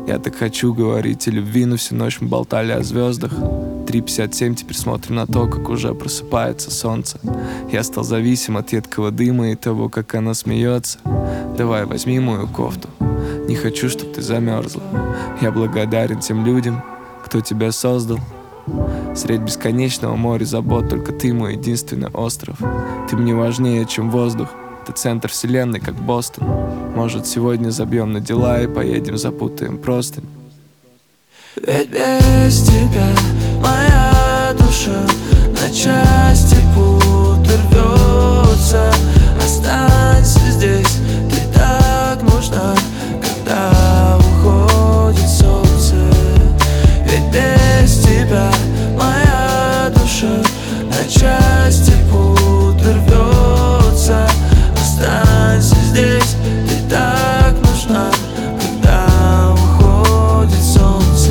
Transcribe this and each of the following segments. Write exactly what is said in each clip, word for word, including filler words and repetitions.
Я так хочу говорить о любви, но всю ночь мы болтали о звездах. Три пятьдесят семь, теперь смотрим на то, как уже просыпается солнце. Я стал зависим от едкого дыма и того, как она смеется. Давай, возьми мою кофту, не хочу, чтоб ты замерзла. Я благодарен тем людям, кто тебя создал. Средь бесконечного моря забот только ты мой единственный остров. Ты мне важнее, чем воздух. Ты центр вселенной, как Бостон. Может, сегодня забьем на дела и поедем, запутаем простынь. Ведь без тебя моя душа на части путь рвется. Останься здесь, ты так нужна, когда уходит солнце. Ведь без тебя моя душа на части путь рвется. Останься здесь, ты так нужна, когда уходит солнце.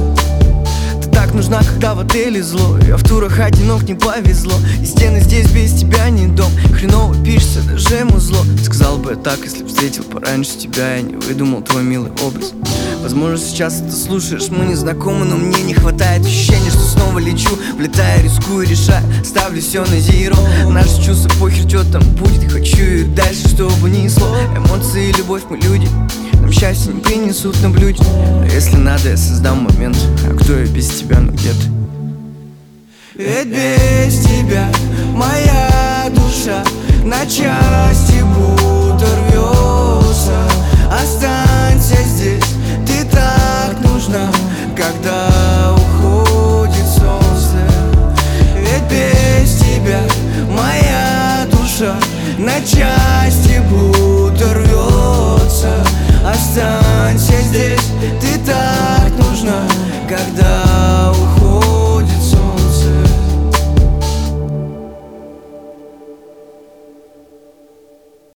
Ты так нужна, когда в отеле зло. Я в турах одинок, не повезло. И стены здесь без тебя не дом. Хреново пишется, даже ему зло. Сказал бы я так, если б встретил пораньше тебя. Я не выдумал твой милый образ. Возможно, сейчас это слушаешь, мы не знакомы, но мне не хватает ощущения, что снова лечу. Влетаю, рискую, решаю, ставлю все на зеро. Наши чувства, похер, что там будет. Хочу и дальше, чтобы несло. Эмоции и любовь, мы люди. Нам счастье не принесут на блюде. Но если надо, я создам момент. А кто я без тебя, ну где ты? Ведь без тебя моя душа на части будто рвется. Останься здесь, ты так нужна, когда уходит солнце. Ведь без тебя моя душа на части будто рвется. Останься здесь, ты так нужна, когда